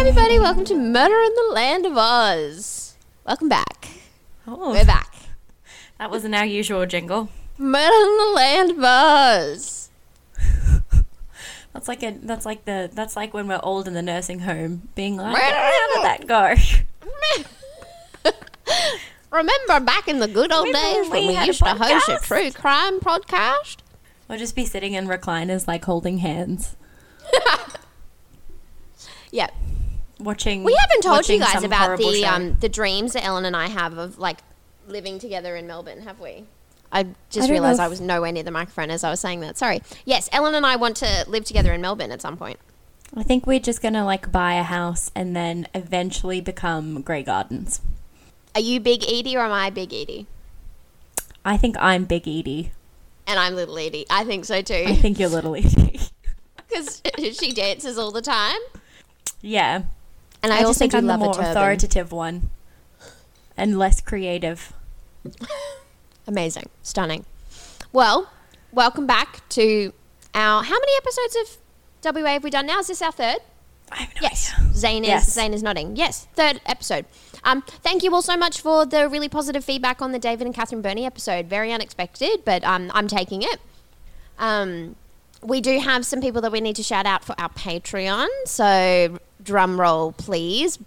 everybody, welcome to Murder in the Land of Oz. Welcome back. Oh, We're back. that wasn't our usual jingle. Murder in the Land of Oz. That's like when we're old in the nursing home, being like, Murder how did that go? Remember back in the good old days when we had a used to host a podcast? true crime podcast? We'll just be sitting in recliners, like holding hands, Yep. watching. We haven't told you watching guys some about horrible show. the dreams that Ellen and I have of like living together in Melbourne, have we? I just don't know realised if- I was nowhere near the microphone as I was saying that. Sorry. Yes, Ellen and I want to live together in Melbourne at some point. I think we're just gonna like buy a house and then eventually become Grey Gardens. Are you Big Edie or am I Big Edie? I think I'm Big Edie. And I'm Little Edie. I think so I too. think you're Little Edie. Because she dances all the time. Yeah. And I just also think do I'm the love a more turban. authoritative one and less creative. Amazing. Stunning. Well, welcome back to our... How many episodes of WA have we done now? Is this our third? I have no Yes. idea. Zane is nodding. Yes, third episode. Thank you all so much for the really positive feedback on the David and Catherine Burney episode. Very unexpected, but I'm taking it. We do have some people that we need to shout out for our Patreon. So drum roll, please.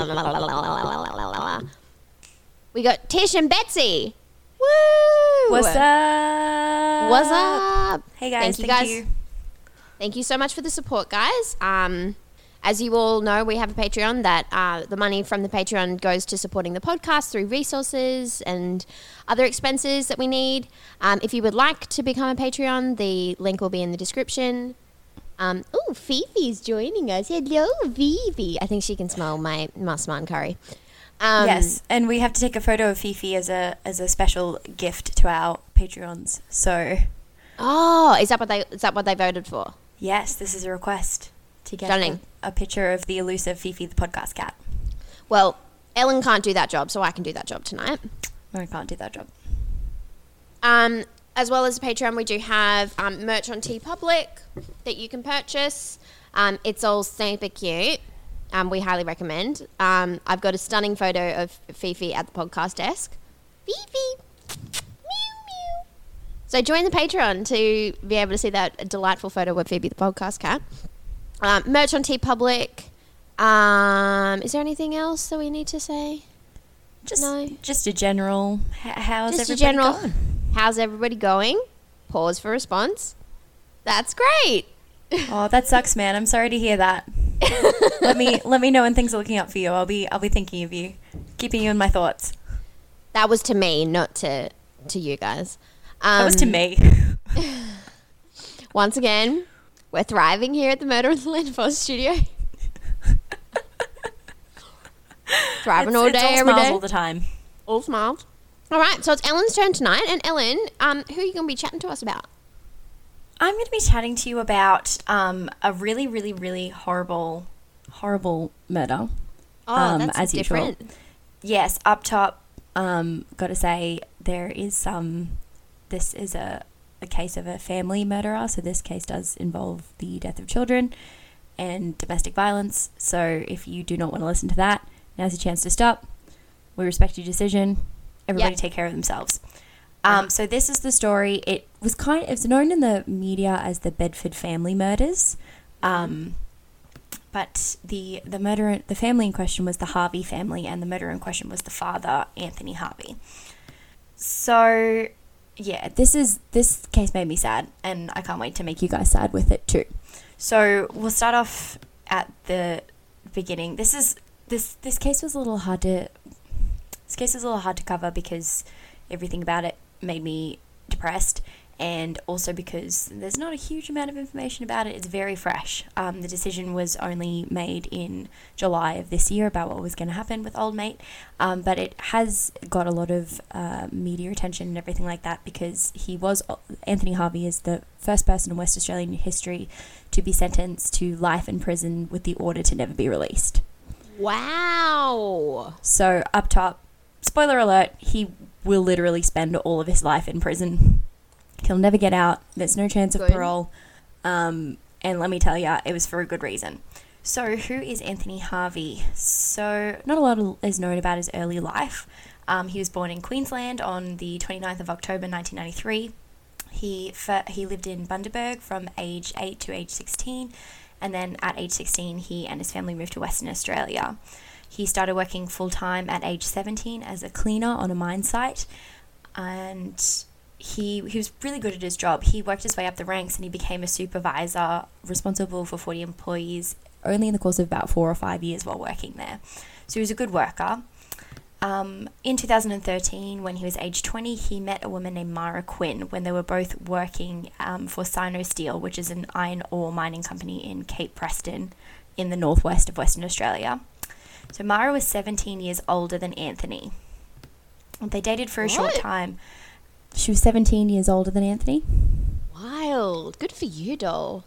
We got Tish and Betsy. Woo! What's up? What's up? Hey guys, Thank you. Thank you so much for the support, guys. As you all know, we have a Patreon that the money from the Patreon goes to supporting the podcast through resources and other expenses that we need. If you would like to become a Patreon, the link will be in the description. Oh, Fifi's joining us. Hello, Fifi. I think she can smell my masman curry. Yes, and we have to take a photo of Fifi as a special gift to our Patreons. So, Oh, is that what they voted for? yes, this is a request to get Stunning. a picture of the elusive Fifi the podcast cat. Well, Ellen can't do that job, so I can do that job tonight. No, I can't do that job. As well as Patreon, we do have merch on TeePublic that you can purchase. It's all super cute. We highly recommend. I've got a stunning photo of Fifi at the podcast desk. Fifi! Meow, meow. So join the Patreon to be able to see that delightful photo of Phoebe the podcast cat. Merch on TeePublic. Is there anything else that we need to say? Just a general. How's Just a everybody general. going? How's everybody going? Pause for response. That's great. Oh, that sucks, man. I'm sorry to hear that. let me know when things are looking up for you. I'll be thinking of you, keeping you in my thoughts. That was to me, not to you guys. That was to me. Once again, we're thriving here at the Murder in the Land of Oz studio. Thriving all day, all every smiles day. all the time. All smiles. All right, so it's Ellen's turn tonight. And Ellen, who are you going to be chatting to us about? I'm going to be chatting to you about a really, really, really horrible murder. Oh, that's as different. usual. Yes, up top, got to say there is this is a case of a family murderer, so this case does involve the death of children and domestic violence. So if you do not want to listen to that, now's your chance to stop. We respect your decision. Everybody Yep. take care of themselves. So this is the story. It was known in the media as the Bedford family murders. But the family in question was the Harvey family, and the murderer in question was the father, Anthony Harvey. So, yeah, this case made me sad, and I can't wait to make you guys sad with it too. So we'll start off at the beginning. This case was a little hard to. This case was a little hard to cover because everything about it made me depressed, and also because there's not a huge amount of information about it. It's very fresh. The decision was only made in July of this year about what was going to happen with Old Mate, but it has got a lot of media attention and everything like that because Anthony Harvey is the first person in West Australian history to be sentenced to life in prison with the order to never be released. Wow. So up top, spoiler alert, he will literally spend all of his life in prison. He'll never get out. There's no chance of Good. parole. And let me tell you, it was for a good reason. So, who is Anthony Harvey? So, not a lot is known about his early life. He was born in Queensland on the 29th of October 1993. He lived in Bundaberg from age 8 to age 16, and then at age 16 he and his family moved to Western Australia. He started working full-time at age 17 as a cleaner on a mine site, and he was really good at his job. He worked his way up the ranks and he became a supervisor responsible for 40 employees only in the course of about 4 or 5 years while working there. So he was a good worker. In 2013, when he was age 20, he met a woman named Mara Quinn when they were both working for Sino Steel, which is an iron ore mining company in Cape Preston in the northwest of Western Australia. So Mara was 17 years older than Anthony. They dated for a short time. She was 17 years older than Anthony. Wild. Good for you, doll.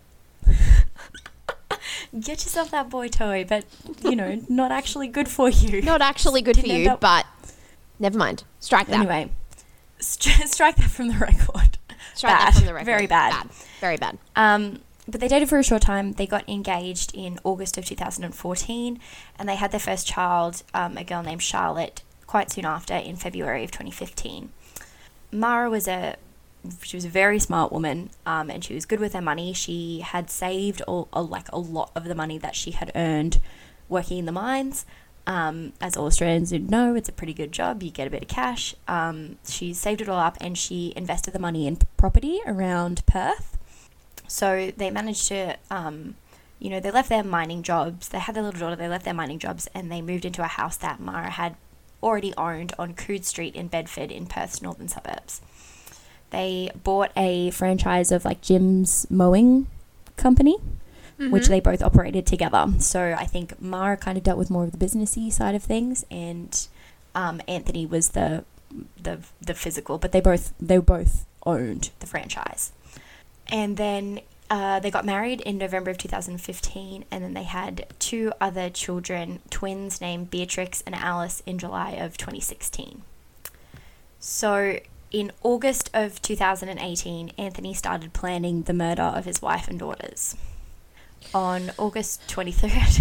Get yourself that boy toy, but, not actually good for you. Not actually good for you, but never mind. Strike that. Anyway, strike that from the record. Strike that from the record. Very bad. Very bad. But they dated for a short time. They got engaged in August of 2014, and they had their first child, a girl named Charlotte, quite soon after in February of 2015. Mara was a very smart woman, and she was good with her money. She had saved a lot of the money that she had earned working in the mines. As all Australians would know, it's a pretty good job. You get a bit of cash. She saved it all up and she invested the money in property around Perth. So they managed to, they left their mining jobs. They had their little daughter. They left their mining jobs and they moved into a house that Mara had already owned on Coode Street in Bedford in Perth's northern suburbs. They bought a franchise of Jim's Mowing Company, which they both operated together. So I think Mara kind of dealt with more of the businessy side of things, and Anthony was the physical. But they both owned the franchise. And then they got married in November of 2015, and then they had 2 other children, twins named Beatrix and Alice, in July of 2016. So in August of 2018, Anthony started planning the murder of his wife and daughters. On August 23rd,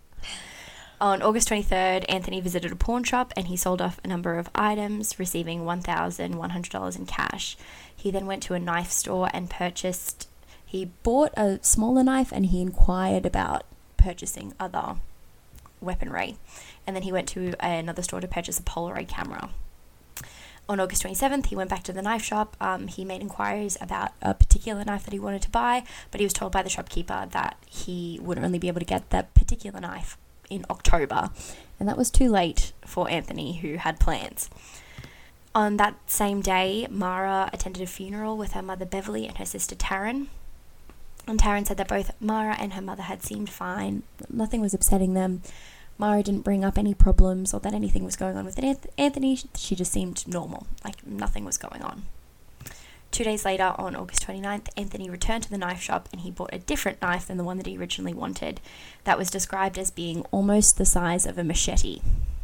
Anthony visited a pawn shop and he sold off a number of items, receiving $1,100 in cash. He then went to a knife store and he bought a smaller knife and he inquired about purchasing other weaponry. And then he went to another store to purchase a Polaroid camera. On August 27th, he went back to the knife shop. He made inquiries about a particular knife that he wanted to buy, but he was told by the shopkeeper that he would only be able to get that particular knife in October. And that was too late for Anthony, who had plans. On that same day, Mara attended a funeral with her mother Beverly and her sister Taryn. And Taryn said that both Mara and her mother had seemed fine. Nothing was upsetting them. Mara didn't bring up any problems or that anything was going on with Anthony. She just seemed normal, like nothing was going on. 2 days later, on August 29th, Anthony returned to the knife shop and he bought a different knife than the one that he originally wanted that was described as being almost the size of a machete.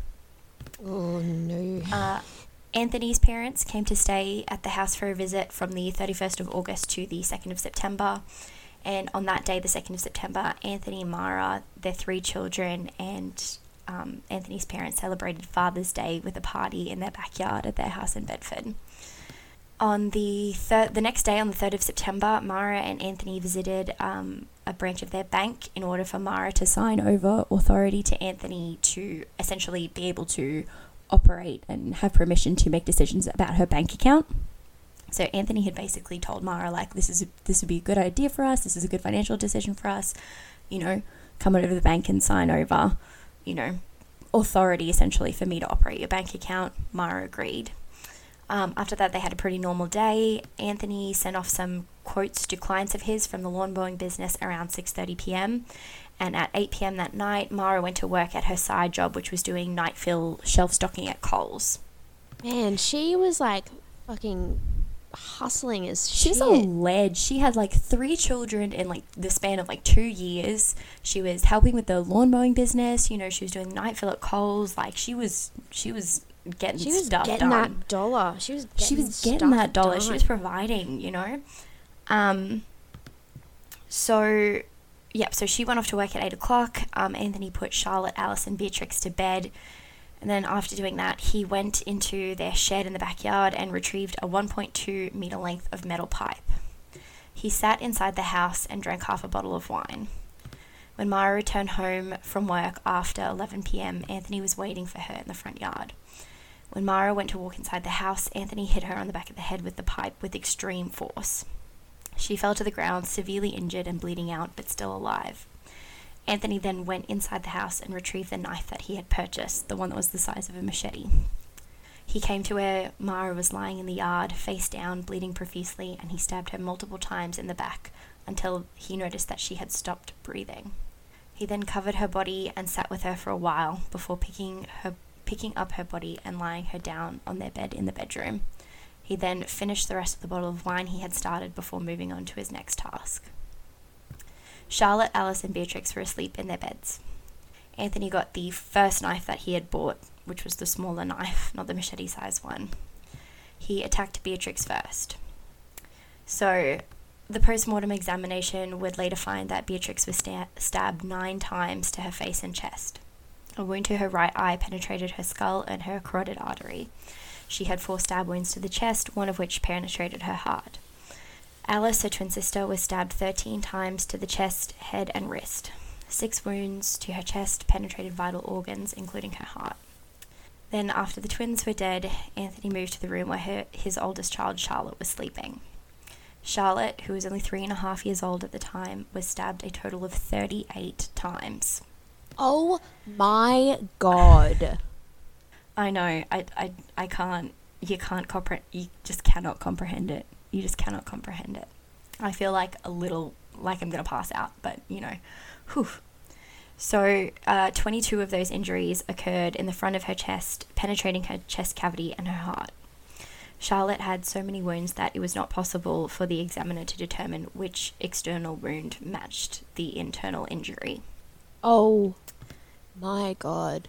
Oh, no. Anthony's parents came to stay at the house for a visit from the 31st of August to the 2nd of September. And on that day, the 2nd of September, Anthony and Mara, their 3 children, and Anthony's parents celebrated Father's Day with a party in their backyard at their house in Bedford. On the next day, on the 3rd of September, Mara and Anthony visited a branch of their bank in order for Mara to sign over authority to Anthony to essentially be able to operate and have permission to make decisions about her bank account. So Anthony had basically told Mara, this would be a good idea for us, this is a good financial decision for us, come over to the bank and sign over, authority essentially for me to operate your bank account. Mara agreed. After that, they had a pretty normal day. Anthony sent off some quotes to clients of his from the lawn mowing business around 6:30 p.m. And at 8 p.m. that night, Mara went to work at her side job, which was doing night fill shelf stocking at Coles. Man, she was fucking hustling as shit. She's a ledge. She had 3 children in the span of 2 years. She was helping with the lawn mowing business. She was doing night fill at Coles. She was getting stuff done. That dollar. She was getting that dollar. Done. She was providing. So Yep, so she went off to work at 8 o'clock. Anthony put Charlotte, Alice, and Beatrix to bed. And then after doing that, he went into their shed in the backyard and retrieved a 1.2 metre length of metal pipe. He sat inside the house and drank half a bottle of wine. When Myra returned home from work after 11 p.m, Anthony was waiting for her in the front yard. When Myra went to walk inside the house, Anthony hit her on the back of the head with the pipe with extreme force. She fell to the ground, severely injured and bleeding out, but still alive. Anthony then went inside the house and retrieved the knife that he had purchased, the one that was the size of a machete. He came to where Myra was lying in the yard, face down, bleeding profusely, and he stabbed her multiple times in the back until he noticed that she had stopped breathing. He then covered her body and sat with her for a while before picking up her body and lying her down on their bed in the bedroom. He then finished the rest of the bottle of wine he had started before moving on to his next task. Charlotte, Alice, and Beatrix were asleep in their beds. Anthony got the first knife that he had bought, which was the smaller knife, not the machete-sized one. He attacked Beatrix first. So, the post-mortem examination would later find that Beatrix was stabbed 9 times to her face and chest. A wound to her right eye penetrated her skull and her carotid artery. She had 4 stab wounds to the chest, one of which penetrated her heart. Alice, her twin sister, was stabbed 13 times to the chest, head, and wrist. 6 wounds to her chest penetrated vital organs, including her heart. Then, after the twins were dead, Anthony moved to the room where his oldest child, Charlotte, was sleeping. Charlotte, who was only 3.5 years old at the time, was stabbed a total of 38 times. Oh my God. I know, I can't, you just cannot comprehend it. You just cannot comprehend it. I feel like I'm going to pass out, but, whew. So, 22 of those injuries occurred in the front of her chest, penetrating her chest cavity and her heart. Charlotte had so many wounds that it was not possible for the examiner to determine which external wound matched the internal injury. Oh my God.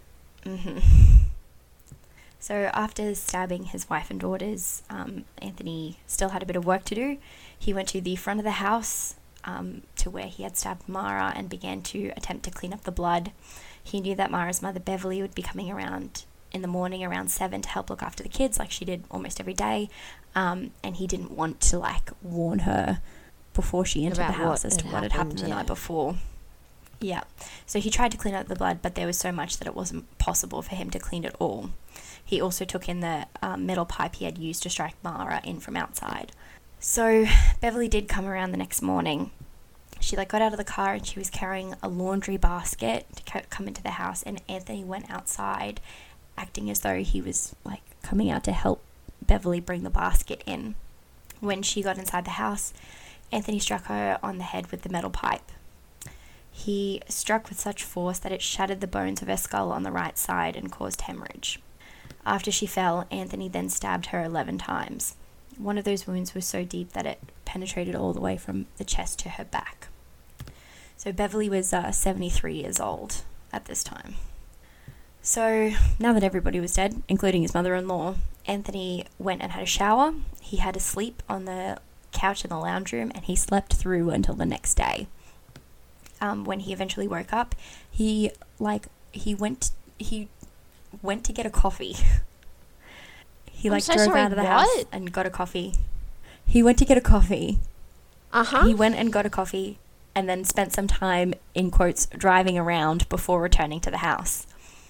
So after stabbing his wife and daughters, Anthony still had a bit of work to do. He went to the front of the house to where he had stabbed Myra and began to attempt to clean up the blood. He knew that Myra's mother, Beverly, would be coming around in the morning around 7 to help look after the kids like she did almost every day. And he didn't want to warn her before she entered the house as to what had happened the night before. Yeah. So he tried to clean up the blood, but there was so much that it wasn't possible for him to clean it all. He also took in the metal pipe he had used to strike Myra in from outside. So Beverly did come around the next morning. She got out of the car and she was carrying a laundry basket to come into the house, and Anthony went outside acting as though he was coming out to help Beverly bring the basket in. When she got inside the house, Anthony struck her on the head with the metal pipe. He struck with such force that it shattered the bones of her skull on the right side and caused hemorrhage. After she fell, Anthony then stabbed her 11 times. One of those wounds was so deep that it penetrated all the way from the chest to her back. So Beverly was 73 years old at this time. So now that everybody was dead, including his mother-in-law, Anthony went and had a shower. He had to sleep on the couch in the lounge room, and he slept through until the next day. When he eventually woke up, he went to get a coffee. He drove out of the house and got a coffee. He went to get a coffee. He went and got a coffee and then spent some time, in quotes, driving around before returning to the house.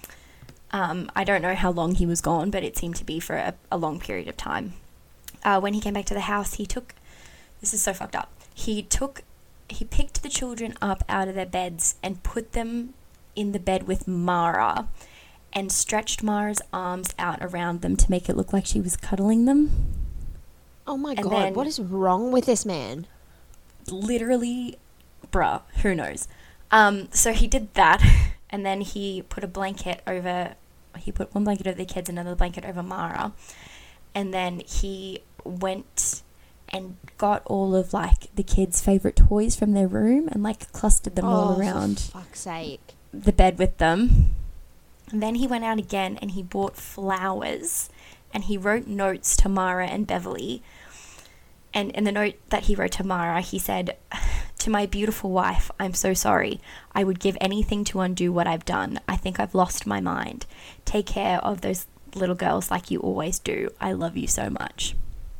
I don't know how long he was gone, but it seemed to be for a long period of time. When he came back to the house, this is so fucked up. He picked the children up out of their beds and put them in the bed with Myra and stretched Myra's arms out around them to make it look like she was cuddling them. Oh my God, what is wrong with this man? Literally, bruh, who knows? So he did that, and then he put one blanket over the kids and another blanket over Myra, and then he went and got all of the kids' favorite toys from their room and clustered them all around for fuck's sake, the bed with them. And then he went out again and he bought flowers and he wrote notes to Myra and Beverly. And in the note that he wrote to Myra, he said, To my beautiful wife, I'm so sorry. I would give anything to undo what I've done. I think I've lost my mind. Take care of those little girls like you always do. I love you so much.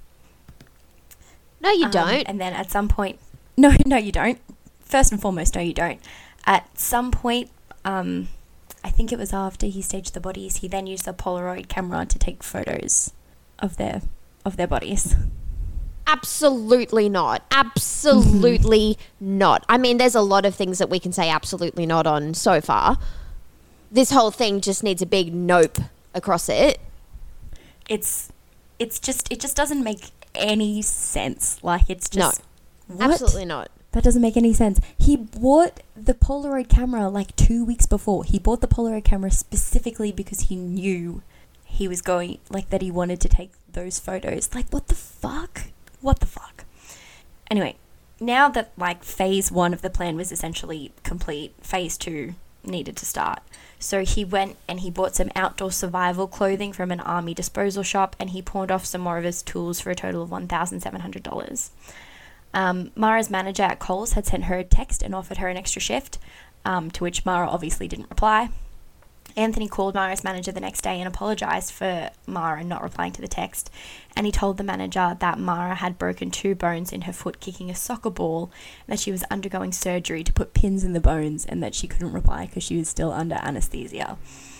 No, you don't. And then at some point, no, you don't. First and foremost, no, you don't. At some point, I think it was after he staged the bodies, he then used the Polaroid camera to take photos of their bodies. Absolutely not. Absolutely not. I mean, there's a lot of things that we can say absolutely not on so far. This whole thing just needs a big nope across it. It just doesn't make any sense. Like, it's just... No, what? absolutely not. That doesn't make any sense. He bought the Polaroid camera like 2 weeks before. He bought the Polaroid camera specifically because he knew he was going, like, that he wanted to take those photos. Like, what the fuck? What the fuck? Anyway, now that, like, phase 1 of the plan was essentially complete, phase 2 needed to start. So he went and he bought some outdoor survival clothing from an army disposal shop, and he pawned off some more of his tools for a total of $1,700. Mara's manager at Coles had sent her a text and offered her an extra shift, to which Mara obviously didn't reply. Anthony called Mara's manager the next day and apologised for Mara not replying to the text, and he told the manager that Mara had broken 2 bones in her foot kicking a soccer ball, and that she was undergoing surgery to put pins in the bones, and that she couldn't reply because she was still under anaesthesia.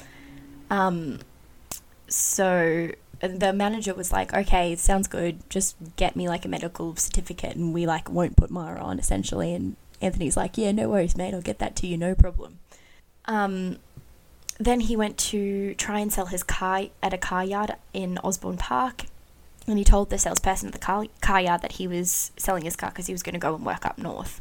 So the manager was like, okay, sounds good, just get me like a medical certificate and we like won't put Mara on, essentially. And Anthony's like, yeah, no worries, mate, I'll get that to you, no problem. Then he went to try and sell his car at a car yard in Osborne Park, and he told the salesperson at the car yard that he was selling his car because he was going to go and work up north.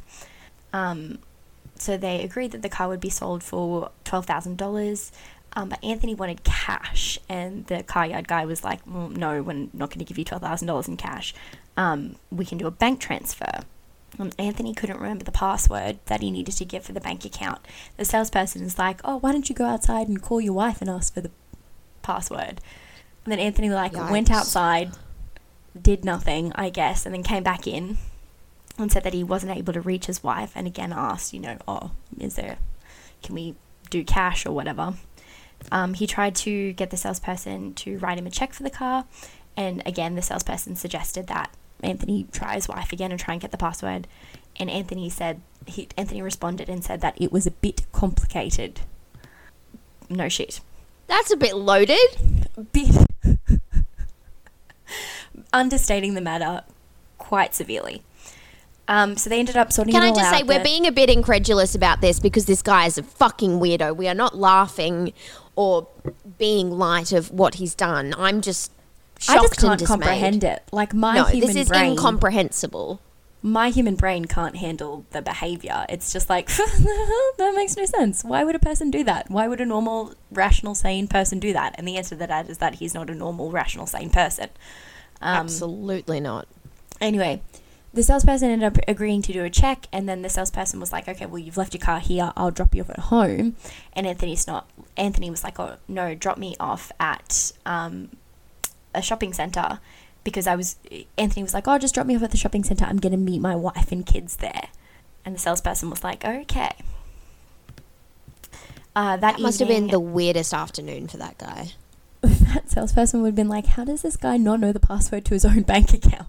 So they agreed that the car would be sold for $12,000, but Anthony wanted cash, and the car yard guy was like, well, no, we're not going to give you $12,000 in cash. We can do a bank transfer. Anthony couldn't remember the password that he needed to give for the bank account. The salesperson is like, oh, why don't you go outside and call your wife and ask for the password? And then Anthony went outside, did nothing, I guess, and then came back in and said that he wasn't able to reach his wife, and again asked, can we do cash or whatever? He tried to get the salesperson to write him a check for the car, and again the salesperson suggested that Anthony try his wife again and try and get the password, and Anthony responded and said that it was a bit complicated. No shit. That's a bit loaded. Bit understating the matter quite severely. So they ended up sorting it all out. Can I just say, we're being a bit incredulous about this because this guy is a fucking weirdo. We are not laughing or being light of what he's done. I'm just shocked I just can't and dismayed. comprehend it. Like, this is incomprehensible. My human brain can't handle the behaviour. It's just like, that makes no sense. Why would a person do that? Why would a normal, rational, sane person do that? And the answer to that is that he's not a normal, rational, sane person. Absolutely not. Anyway, the salesperson ended up agreeing to do a check, and then the salesperson was like, okay, well, you've left your car here, I'll drop you off at home. And Anthony was like, oh, no, drop me off at a shopping centre, because Anthony was like, oh, just drop me off at the shopping centre, I'm going to meet my wife and kids there. And the salesperson was like, okay. That must have been the weirdest afternoon for that guy. That salesperson would have been like, how does this guy not know the password to his own bank account?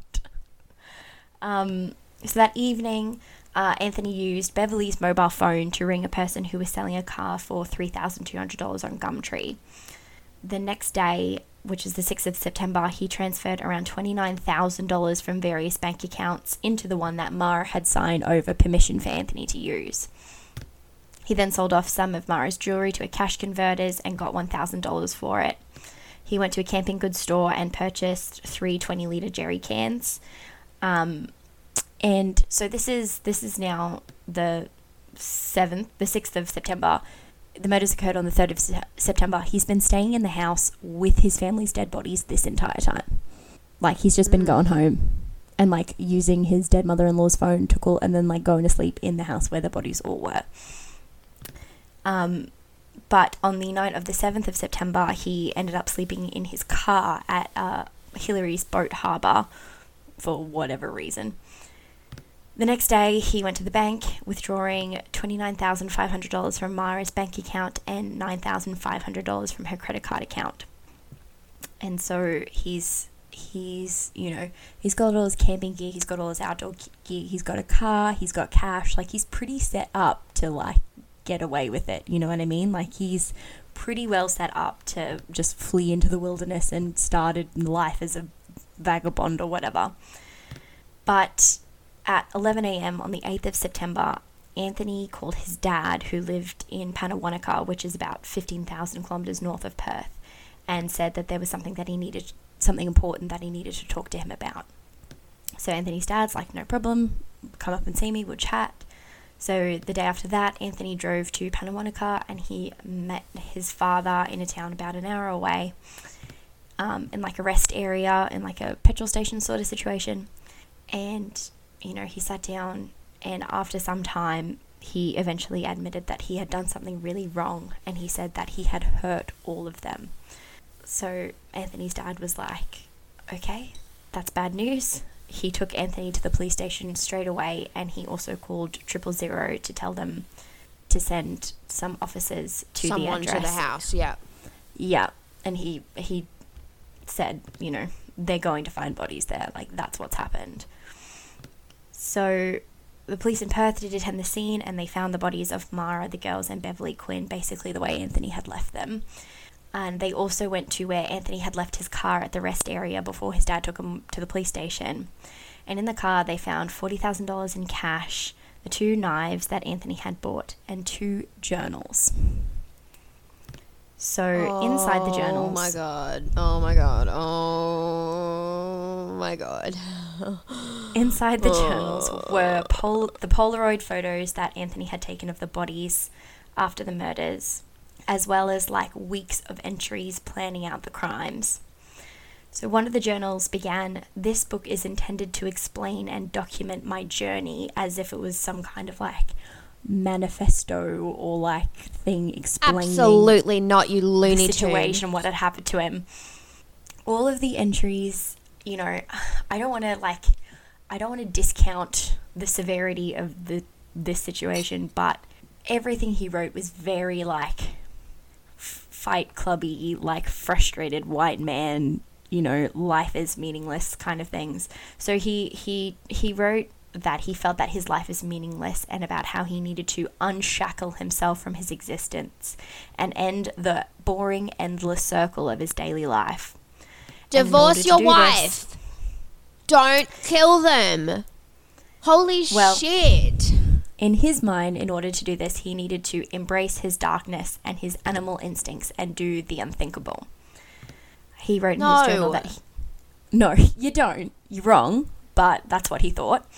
So that evening, Anthony used Beverly's mobile phone to ring a person who was selling a car for $3,200 on Gumtree. The next day, which is the 6th of September, he transferred around $29,000 from various bank accounts into the one that Mara had signed over permission for Anthony to use. He then sold off some of Mara's jewellery to a cash converters and got $1,000 for it. He went to a camping goods store and purchased 3 20-litre jerry cans. And so this is now the 6th of September. The murders occurred on the 3rd of September. He's been staying in the house with his family's dead bodies this entire time. Like, he's just been going home and, like, using his dead mother-in-law's phone to call, and then, like, going to sleep in the house where the bodies all were. But on the night of the 7th of September, he ended up sleeping in his car at Hillary's Boat Harbour for whatever reason. The next day, he went to the bank, withdrawing $29,500 from Mara's bank account and $9,500 from her credit card account. And so he's got all his camping gear, he's got all his outdoor gear, he's got a car, he's got cash. Like, he's pretty set up to, like, get away with it. You know what I mean? Like, he's pretty well set up to just flee into the wilderness and started life as a vagabond or whatever. But at 11 a.m. on the 8th of September, Anthony called his dad, who lived in Pannawonica, which is about 15,000 kilometres north of Perth, and said that there was something important that he needed to talk to him about. So Anthony's dad's like, no problem, come up and see me, we'll chat. So the day after that, Anthony drove to Pannawonica and he met his father in a town about an hour away, in like a rest area, in like a petrol station sort of situation. And, you know, he sat down, and after some time, he eventually admitted that he had done something really wrong, and he said that he had hurt all of them. So Anthony's dad was like, okay, that's bad news. He took Anthony to the police station straight away, and he also called 000 to tell them to send some officers to the address. Someone to the house, yeah. Yeah, and he said, you know, they're going to find bodies there, like, that's what's happened. So the police in Perth did attend the scene, and they found the bodies of Mara, the girls, and Beverly Quinn, basically the way Anthony had left them. And they also went to where Anthony had left his car at the rest area before his dad took him to the police station. And in the car, they found $40,000 in cash, the 2 knives that Anthony had bought, and 2 journals. So inside the journals... Oh my God. Inside the journals were the Polaroid photos that Anthony had taken of the bodies after the murders, as well as like weeks of entries planning out the crimes. So one of the journals began, "This book is intended to explain and document my journey," as if it was some kind of like manifesto or like thing explaining absolutely not, you loony the situation, what had happened to him. All of the entries, you know, I don't want to discount the severity of this situation, but everything he wrote was very like fight clubby, like frustrated white man, you know, life is meaningless kind of things. So he wrote that he felt that his life is meaningless, and about how he needed to unshackle himself from his existence and end the boring, endless circle of his daily life. Divorce your wife. Don't kill them. Holy shit. In his mind, in order to do this, he needed to embrace his darkness and his animal instincts and do the unthinkable. He wrote in his journal that... No, you don't. You're wrong, but that's what he thought.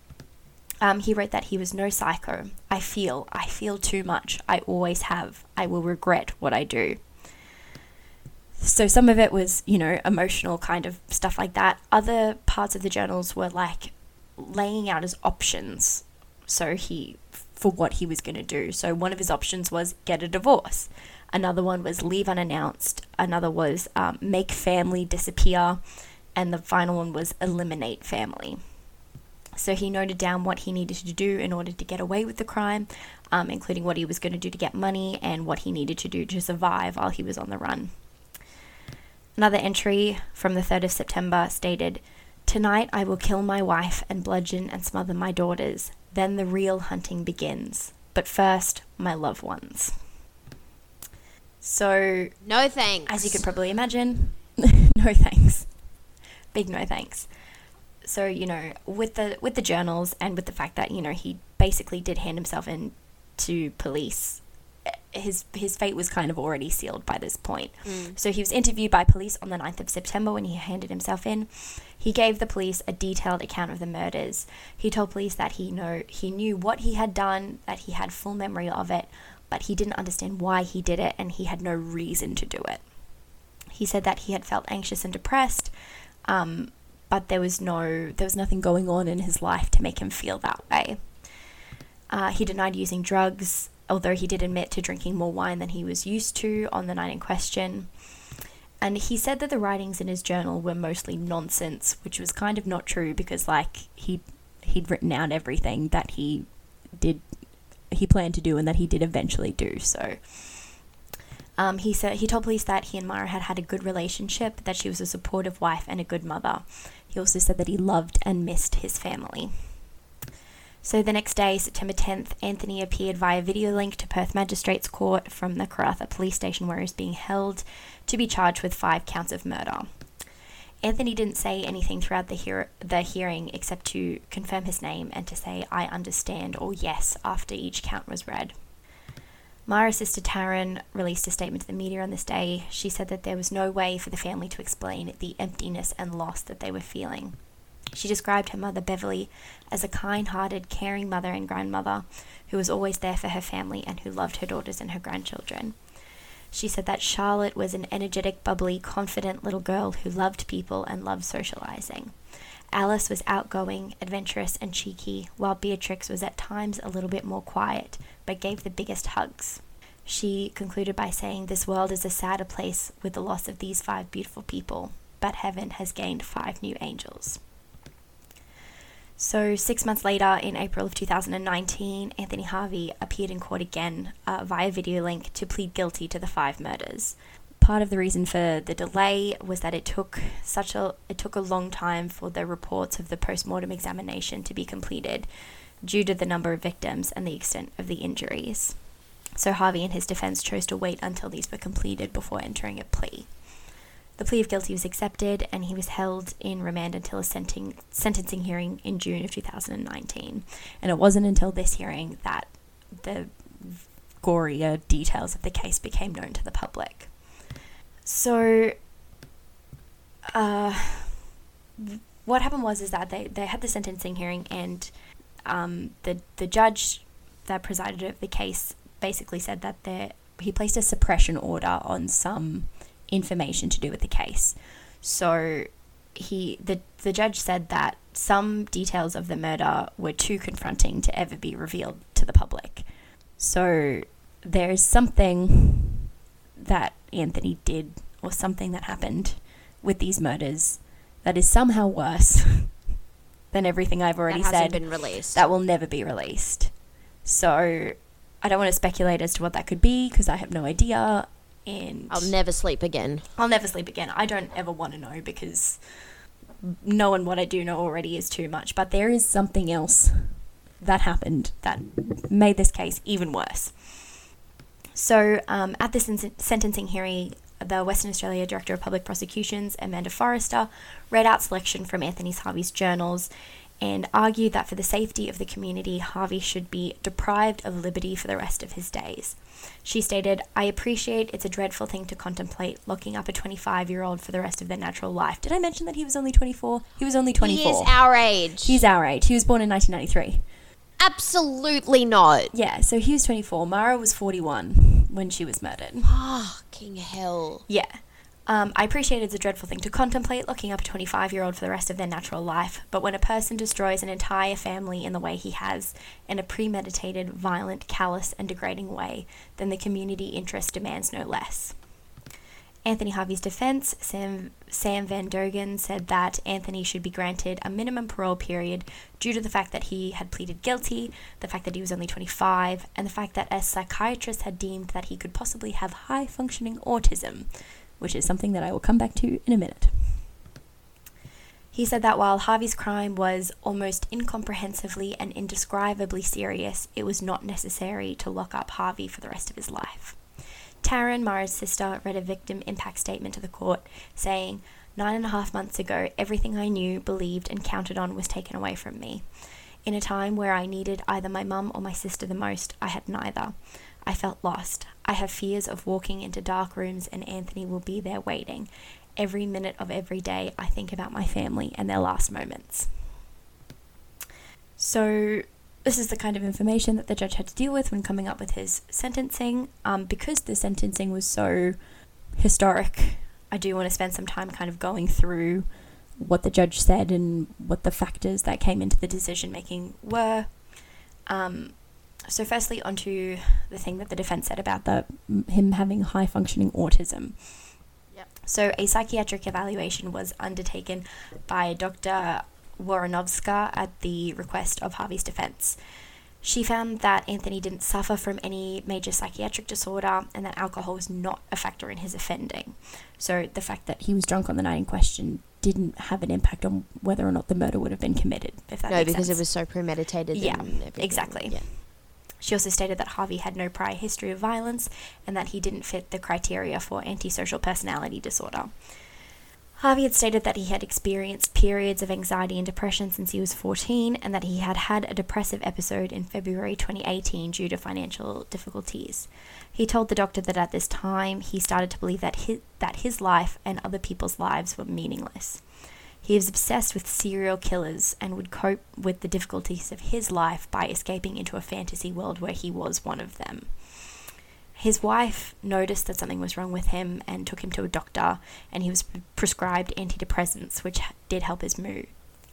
He wrote that he was no psycho. I feel too much. I always have. I will regret what I do. So some of it was, you know, emotional kind of stuff like that. Other parts of the journals were like laying out his options. So for what he was going to do. So one of his options was get a divorce. Another one was leave unannounced. Another was make family disappear. And the final one was eliminate family. So he noted down what he needed to do in order to get away with the crime, including what he was going to do to get money and what he needed to do to survive while he was on the run. Another entry from the 3rd of September stated, "Tonight I will kill my wife and bludgeon and smother my daughters. Then the real hunting begins. But first, my loved ones." So... No thanks. As you could probably imagine, no thanks. Big no thanks. So, you know, with the journals and with the fact that, you know, he basically did hand himself in to police, his fate was kind of already sealed by this point. So he was interviewed by police on the 9th of September when he handed himself in. He gave the police a detailed account of the murders. He told police that he knew what he had done, that he had full memory of it, but he didn't understand why he did it, and he had no reason to do it. He said that he had felt anxious and depressed, but there was nothing going on in his life to make him feel that way. He denied using drugs, although he did admit to drinking more wine than he was used to on the night in question. And he said that the writings in his journal were mostly nonsense, which was kind of not true because, like, he he'd written out everything that he planned to do and that he did eventually do. So he told police that he and Myra had had a good relationship, that she was a supportive wife and a good mother. He also said that he loved and missed his family. So the next day, September 10th, Anthony appeared via video link to Perth Magistrates Court from the Karratha police station, where he was being held to be charged with 5 counts of murder. Anthony didn't say anything throughout the hearing except to confirm his name and to say, "I understand," or "yes," after each count was read. Myra's sister Taryn released a statement to the media on this day. She said that there was no way for the family to explain the emptiness and loss that they were feeling. She described her mother, Beverly, as a kind-hearted, caring mother and grandmother who was always there for her family and who loved her daughters and her grandchildren. She said that Charlotte was an energetic, bubbly, confident little girl who loved people and loved socializing. Alice was outgoing, adventurous, and cheeky, while Beatrix was at times a little bit more quiet, but gave the biggest hugs. She concluded by saying, "This world is a sadder place with the loss of these 5 beautiful people, but heaven has gained 5 new angels." So 6 months later, in April of 2019, Anthony Harvey appeared in court again via video link to plead guilty to the 5 murders. Part of the reason for the delay was that it took a long time for the reports of the post-mortem examination to be completed due to the number of victims and the extent of the injuries. So Harvey and his defense chose to wait until these were completed before entering a plea. The plea of guilty was accepted, and he was held in remand until a sentencing hearing in June of 2019. And it wasn't until this hearing that the gorier details of the case became known to the public. So, what happened was that they had the sentencing hearing, and the judge that presided over the case basically said that he placed a suppression order on some information to do with the case. So the judge said that some details of the murder were too confronting to ever be revealed to the public. So there's something that Anthony did, or something that happened with these murders, that is somehow worse than everything I've already said. That hasn't been released. That will never be released. So I don't want to speculate as to what that could be, because I have no idea. And I'll never sleep again. I don't ever want to know, because knowing what I do know already is too much. But there is something else that happened that made this case even worse. So at the sentencing hearing, the Western Australia Director of Public Prosecutions, Amanda Forrester, read out selection from Anthony Harvey's journals and argued that for the safety of the community, Harvey should be deprived of liberty for the rest of his days. She stated, "I appreciate it's a dreadful thing to contemplate, locking up a 25-year-old for the rest of their natural life." Did I mention that he was only 24? He was only 24. He is our age. He's our age. He was born in 1993. Absolutely not. Yeah, so he was 24. Mara was 41 when she was murdered. Fucking hell. Yeah. I appreciate it's a dreadful thing to contemplate, locking up a 25-year-old for the rest of their natural life, but when a person destroys an entire family in the way he has, in a premeditated, violent, callous, and degrading way, then the community interest demands no less. Anthony Harvey's defense, Sam Van Dogen, said that Anthony should be granted a minimum parole period due to the fact that he had pleaded guilty, the fact that he was only 25, and the fact that a psychiatrist had deemed that he could possibly have high-functioning autism, which is something that I will come back to in a minute. He said that while Harvey's crime was almost incomprehensibly and indescribably serious, it was not necessary to lock up Harvey for the rest of his life. Taryn, Mara's sister, read a victim impact statement to the court, saying, 9.5 months ago, everything I knew, believed, and counted on was taken away from me. In a time where I needed either my mum or my sister the most, I had neither. I felt lost. I have fears of walking into dark rooms and Anthony will be there waiting. Every minute of every day, I think about my family and their last moments. So this is the kind of information that the judge had to deal with when coming up with his sentencing. Because the sentencing was so historic, I do want to spend some time kind of going through what the judge said and what the factors that came into the decision making were. So firstly, onto the thing that the defense said about him having high-functioning autism. Yep. So a psychiatric evaluation was undertaken by Dr. Woronovska at the request of Harvey's defense. She found that Anthony didn't suffer from any major psychiatric disorder and that alcohol was not a factor in his offending. So the fact that he was drunk on the night in question didn't have an impact on whether or not the murder would have been committed, if that makes sense. No, because it was so premeditated. Yeah, and everything. exactly. Yeah. She also stated that Harvey had no prior history of violence and that he didn't fit the criteria for antisocial personality disorder. Harvey had stated that he had experienced periods of anxiety and depression since he was 14 and that he had had a depressive episode in February 2018 due to financial difficulties. He told the doctor that at this time he started to believe that his life and other people's lives were meaningless. He was obsessed with serial killers and would cope with the difficulties of his life by escaping into a fantasy world where he was one of them. His wife noticed that something was wrong with him and took him to a doctor, and he was prescribed antidepressants, which did help his mood.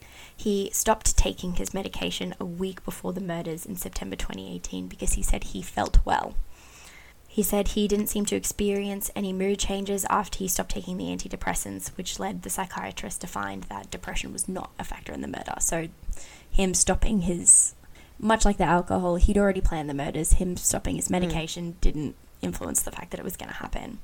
He stopped taking his medication a week before the murders in September 2018 because he said he felt well. He said he didn't seem to experience any mood changes after he stopped taking the antidepressants, which led the psychiatrist to find that depression was not a factor in the murder. So him stopping his... Much like the alcohol, he'd already planned the murders. Him stopping his medication didn't influence the fact that it was going to happen.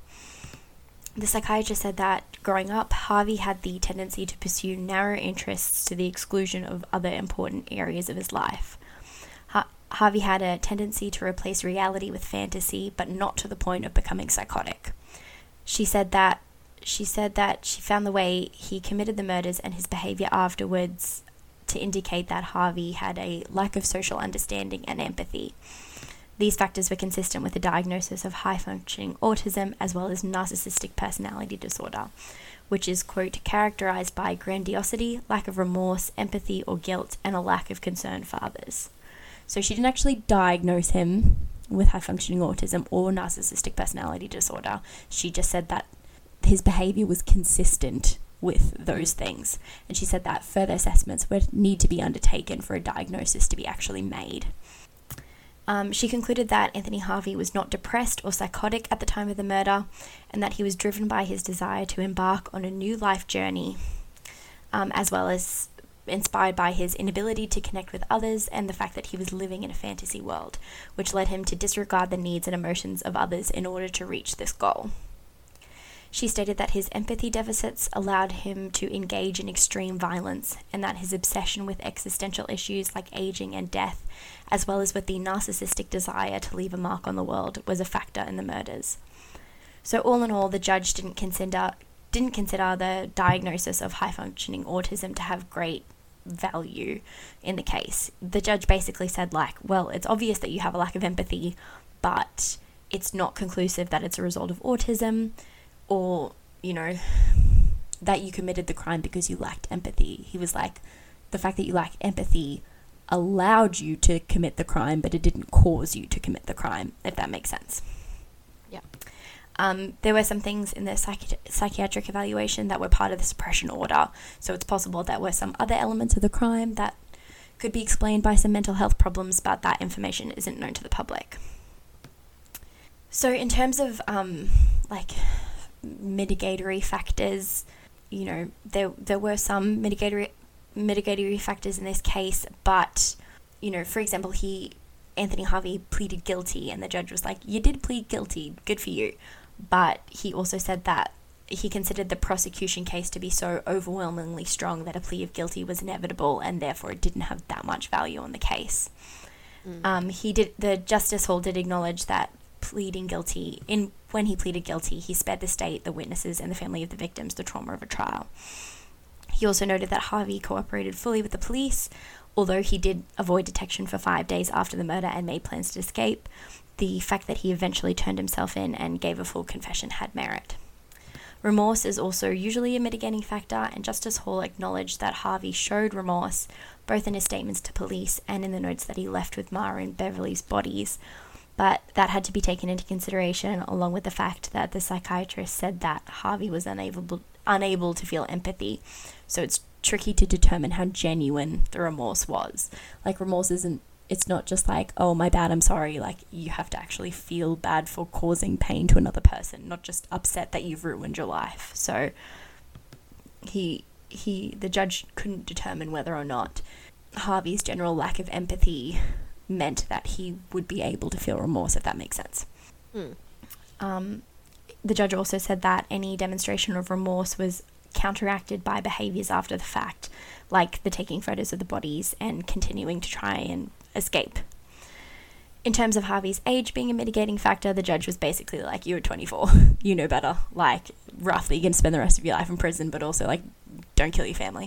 The psychiatrist said that growing up, Harvey had the tendency to pursue narrow interests to the exclusion of other important areas of his life. Harvey had a tendency to replace reality with fantasy, but not to the point of becoming psychotic. She said that she found the way he committed the murders and his behavior afterwards to indicate that Harvey had a lack of social understanding and empathy. These factors were consistent with a diagnosis of high-functioning autism as well as narcissistic personality disorder, which is, quote, characterized by grandiosity, lack of remorse, empathy or guilt, and a lack of concern for others. So she didn't actually diagnose him with high-functioning autism or narcissistic personality disorder. She just said that his behavior was consistent with those things. And she said that further assessments would need to be undertaken for a diagnosis to be actually made. She concluded that Anthony Harvey was not depressed or psychotic at the time of the murder, and that he was driven by his desire to embark on a new life journey, as well as inspired by his inability to connect with others and the fact that he was living in a fantasy world, which led him to disregard the needs and emotions of others in order to reach this goal. She stated that his empathy deficits allowed him to engage in extreme violence, and that his obsession with existential issues like aging and death, as well as with the narcissistic desire to leave a mark on the world, was a factor in the murders. So all in all, the judge didn't consider the diagnosis of high-functioning autism to have great value in the case. The judge basically said, like, well, it's obvious that you have a lack of empathy, but it's not conclusive that it's a result of autism, or, you know, that you committed the crime because you lacked empathy. He was like, the fact that you lack empathy allowed you to commit the crime, but it didn't cause you to commit the crime, if that makes sense. Yeah. There were some things in the psychiatric evaluation that were part of the suppression order, so it's possible there were some other elements of the crime that could be explained by some mental health problems, but that information isn't known to the public. So in terms of, mitigatory factors, you know, there were some mitigatory factors in this case, but, you know, for example, Anthony Harvey pleaded guilty, and the judge was like, you did plead guilty, good for you. But he also said that he considered the prosecution case to be so overwhelmingly strong that a plea of guilty was inevitable, and therefore it didn't have that much value on the case. The Justice Hall did acknowledge that when he pleaded guilty, he spared the state, the witnesses, and the family of the victims the trauma of a trial. He also noted that Harvey cooperated fully with the police, although he did avoid detection for 5 days after the murder and made plans to escape. The fact that he eventually turned himself in and gave a full confession had merit. Remorse is also usually a mitigating factor, and Justice Hall acknowledged that Harvey showed remorse both in his statements to police and in the notes that he left with Mara and Beverly's bodies, but that had to be taken into consideration, along with the fact that the psychiatrist said that Harvey was unable to feel empathy. So it's tricky to determine how genuine the remorse was. Like, remorse it's not just like, oh, my bad, I'm sorry. Like, you have to actually feel bad for causing pain to another person, not just upset that you've ruined your life. So he the judge couldn't determine whether or not Harvey's general lack of empathy meant that he would be able to feel remorse, if that makes sense. The judge also said that any demonstration of remorse was counteracted by behaviours after the fact, like the taking photos of the bodies and continuing to try and escape. In terms of Harvey's age being a mitigating factor, the judge was basically like, you're 24, you know better, like, roughly you're going to spend the rest of your life in prison, but also, like, don't kill your family.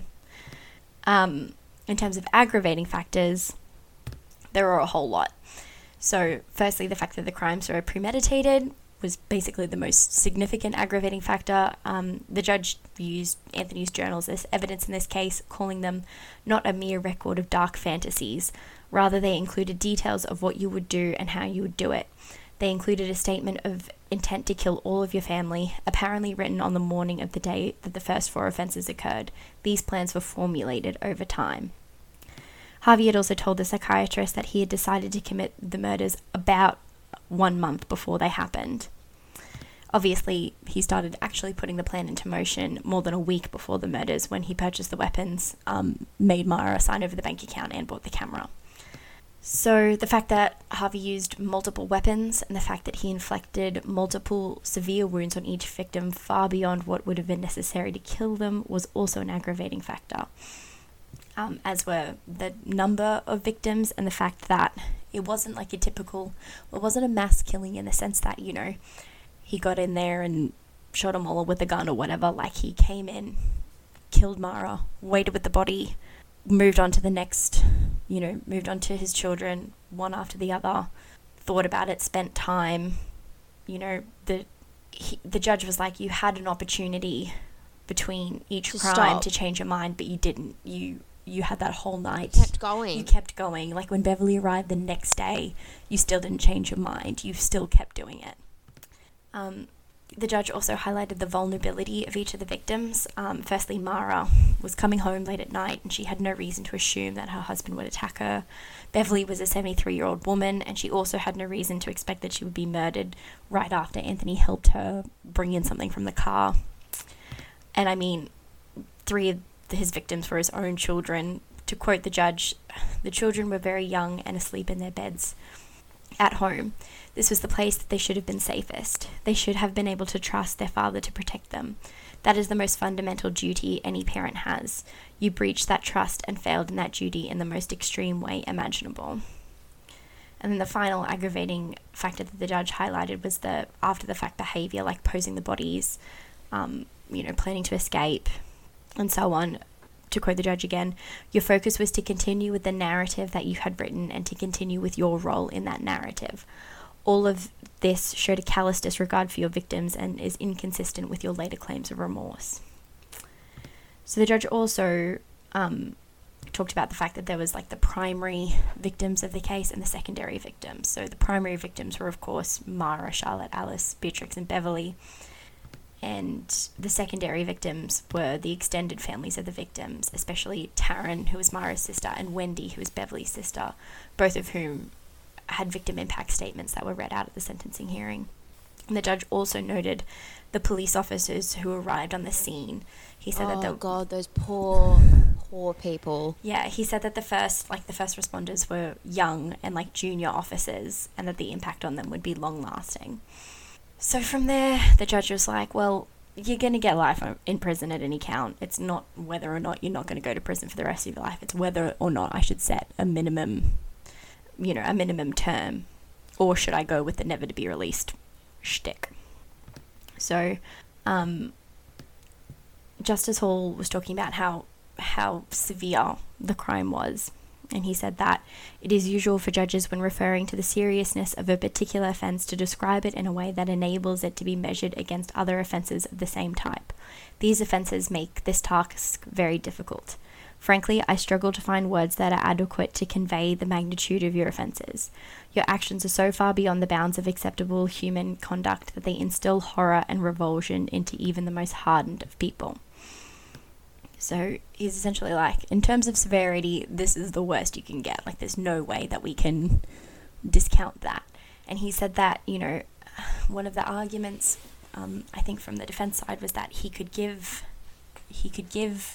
In terms of aggravating factors, there are a whole lot. So, firstly, the fact that the crimes were premeditated was basically the most significant aggravating factor. The judge used Anthony's journals as evidence in this case, calling them not a mere record of dark fantasies. Rather, they included details of what you would do and how you would do it. They included a statement of intent to kill all of your family, apparently written on the morning of the day that the first 4 offences occurred. These plans were formulated over time. Harvey had also told the psychiatrist that he had decided to commit the murders about 1 month before they happened. Obviously, he started actually putting the plan into motion more than a week before the murders, when he purchased the weapons, made Mara sign over the bank account and bought the camera. So the fact that Harvey used multiple weapons and the fact that he inflicted multiple severe wounds on each victim far beyond what would have been necessary to kill them was also an aggravating factor, as were the number of victims and the fact that it wasn't like it wasn't a mass killing in the sense that, you know, he got in there and shot them all with a gun or whatever. Like, he came in, killed Mara, waited with the body, moved on to the next, moved on to his children, one after the other, thought about it, spent time, the judge was like, you had an opportunity between each crime to change your mind, but you didn't. You had that whole night. You kept going. Like, when Beverly arrived the next day, you still didn't change your mind. You still kept doing it. The judge also highlighted the vulnerability of each of the victims. Firstly, Mara was coming home late at night and she had no reason to assume that her husband would attack her. Beverly was a 73-year-old woman and she also had no reason to expect that she would be murdered right after Anthony helped her bring in something from the car. And I mean, 3 of his victims were his own children. To quote the judge, the children were very young and asleep in their beds at home. This was the place that they should have been safest. They should have been able to trust their father to protect them. That is the most fundamental duty any parent has. You breached that trust and failed in that duty in the most extreme way imaginable. And then the final aggravating factor that the judge highlighted was the after-the-fact behaviour, like posing the bodies, planning to escape, and so on. To quote the judge again, your focus was to continue with the narrative that you had written and to continue with your role in that narrative. All of this showed a callous disregard for your victims and is inconsistent with your later claims of remorse. So the judge also talked about the fact that there was like the primary victims of the case and the secondary victims. So the primary victims were, of course, Mara, Charlotte, Alice, Beatrix, and Beverly. And the secondary victims were the extended families of the victims, especially Taryn, who was Mara's sister, and Wendy, who was Beverly's sister, both of whom had victim impact statements that were read out at the sentencing hearing. And the judge also noted the police officers who arrived on the scene. He said God, those poor people. Yeah, he said that the first responders were young and like junior officers, and that the impact on them would be long lasting. So from there, the judge was like, well, you're going to get life in prison at any count. It's not whether or not you're not going to go to prison for the rest of your life. It's whether or not I should set a minimum term, or should I go with the never to be released shtick. So, Justice Hall was talking about how severe the crime was. And he said that it is usual for judges, when referring to the seriousness of a particular offence, to describe it in a way that enables it to be measured against other offences of the same type. These offences make this task very difficult. Frankly, I struggle to find words that are adequate to convey the magnitude of your offences. Your actions are so far beyond the bounds of acceptable human conduct that they instill horror and revulsion into even the most hardened of people. So he's essentially like, in terms of severity, this is the worst you can get. Like, there's no way that we can discount that. And he said that, one of the arguments, I think from the defense side, was that he could give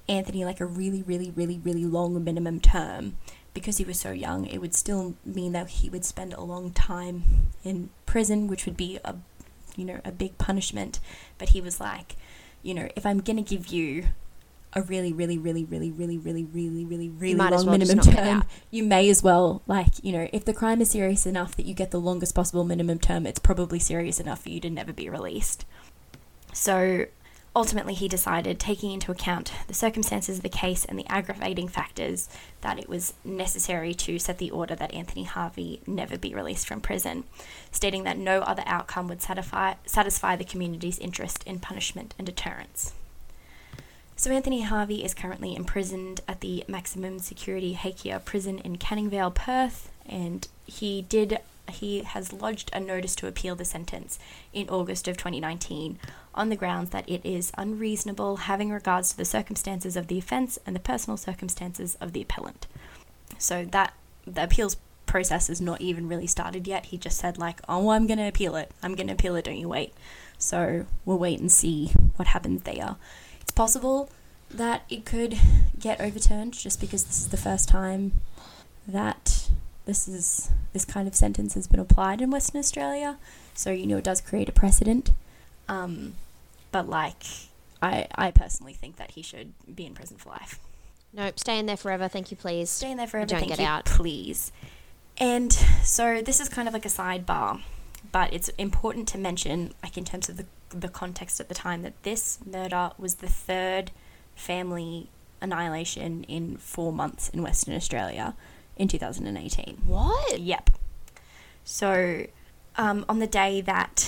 Anthony like a really, really, really, really long minimum term. Because he was so young, it would still mean that he would spend a long time in prison, which would be a big punishment. But he was like, if I'm going to give you a really, really, really, really, really, really, really, really, really long minimum term, you may as well, if the crime is serious enough that you get the longest possible minimum term, it's probably serious enough for you to never be released. So ultimately, he decided, taking into account the circumstances of the case and the aggravating factors, that it was necessary to set the order that Anthony Harvey never be released from prison, stating that no other outcome would satisfy the community's interest in punishment and deterrence. So Anthony Harvey is currently imprisoned at the maximum security Hakea prison in Canning Vale, Perth, and he has lodged a notice to appeal the sentence in August of 2019 on the grounds that it is unreasonable having regards to the circumstances of the offence and the personal circumstances of the appellant. So that the appeals process is not even really started yet. He just said I'm going to appeal it. I'm going to appeal it, don't you wait. So we'll wait and see what happens there. It's possible that it could get overturned just because this is the first time that this kind of sentence has been applied in Western Australia. So, it does create a precedent. But I personally think that he should be in prison for life. Nope, stay in there forever, thank you, please. Stay in there forever, don't thank get you, out. Please. And so this is kind of like a sidebar, but it's important to mention, in terms of the context at the time, that this murder was the third family annihilation in 4 months in Western Australia in 2018. What? Yep. So, on the day that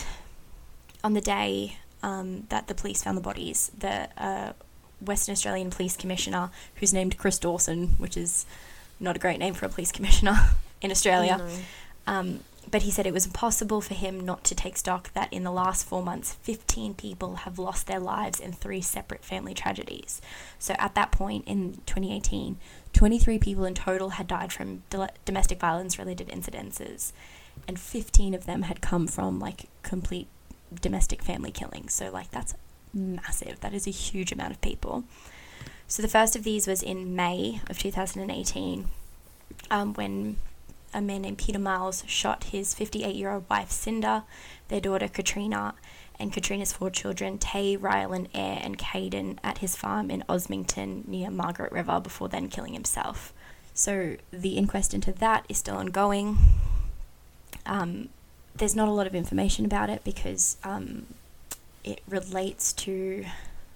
the police found the bodies, the Western Australian Police Commissioner, who's named Chris Dawson, which is not a great name for a police commissioner in Australia, but he said it was impossible for him not to take stock that in the last 4 months, 15 people have lost their lives in 3 separate family tragedies. So at that point in 2018, 23 people in total had died from domestic violence related incidences, and 15 of them had come from complete domestic family killings. So that's massive. That is a huge amount of people. So the first of these was in May of 2018, when a man named Peter Miles shot his 58-year-old wife Cinda, their daughter Katrina, and Katrina's 4 children, Tay, Rylan, Air, and Caden, at his farm in Osmington near Margaret River, before then killing himself. So the inquest into that is still ongoing. There's not a lot of information about it because it relates to